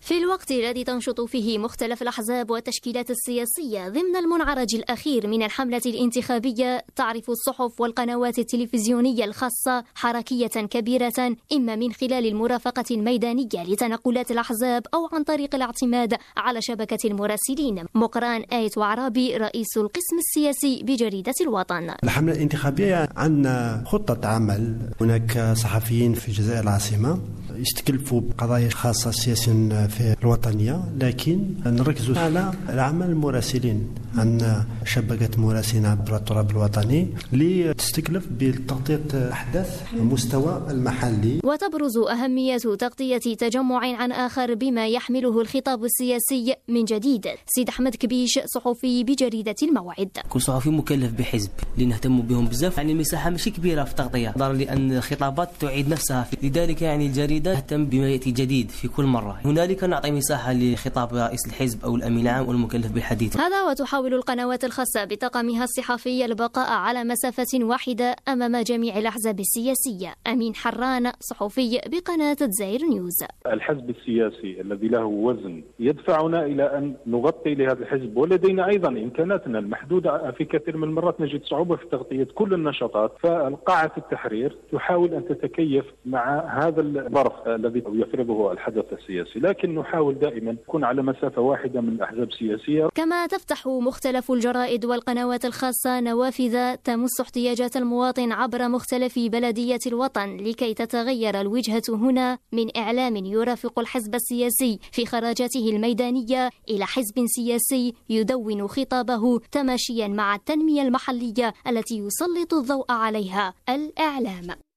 في الوقت الذي تنشط فيه مختلف الأحزاب والتشكيلات السياسية ضمن المنعرج الأخير من الحملة الانتخابية، تعرف الصحف والقنوات التلفزيونية الخاصة حركية كبيرة، إما من خلال المرافقة الميدانية لتنقلات الأحزاب أو عن طريق الاعتماد على شبكة المراسلين. مقران آيت وعرابي رئيس القسم السياسي بجريدة الوطن. الحملة الانتخابية عندنا خطة عمل، هناك صحفيين في الجزائر العاصمة يستكلفوا بقضايا خاصة سياسيا في الوطنية، لكن نركز على العمل المراسلين. عندنا شبكة مراسلين عبر التراب الوطني لتستكلف بتغطية أحداث المستوى المحلي. وتبرز أهمية تغطية تجمع عن آخر بما يحمله الخطاب السياسي من جديد. سيد أحمد كبيش صحفي بجريدة الموعد. كل صحفي مكلف بحزب اللي نهتم بهم بزاف، يعني المساحة ماشي كبيرة في التغطية، ضرر لأن الخطابات تعيد نفسها، لذلك يعني الجريدة تهتم بما يأتي جديد في كل مرة. هنالك نعطي مساحة لخطاب رئيس الحزب أو الأمين العام والمكلف بالحديث. هذا وتحاول القنوات الخاصة بطاقمها الصحفي البقاء على مسافة واحدة أمام جميع الأحزاب السياسية. أمين حران صحفي بقناة الجزائر نيوز. الحزب السياسي الذي له وزن يدفعنا إلى أن نغطي لهذا الحزب، ولدينا أيضا إمكاناتنا المحدودة. في كثير من المرات نجد صعوبة في تغطية كل النشاطات، فالقاعة التحرير تحاول أن تتكيف مع هذا الظرف الذي يفرضه الحدث السياسي، لكن نحاول دائما نكون على مسافة واحدة من الأحزاب السياسية. كما تفتح مختلف الجرائد والقنوات الخاصة نوافذ تمس احتياجات المواطن عبر مختلف بلدية الوطن، لكي تتغير الوجهة هنا من إعلام يرافق الحزب السياسي في خراجاته الميدانية إلى حزب سياسي يدون خطابه تماشيا مع التنمية المحلية التي يسلط الضوء عليها الإعلام.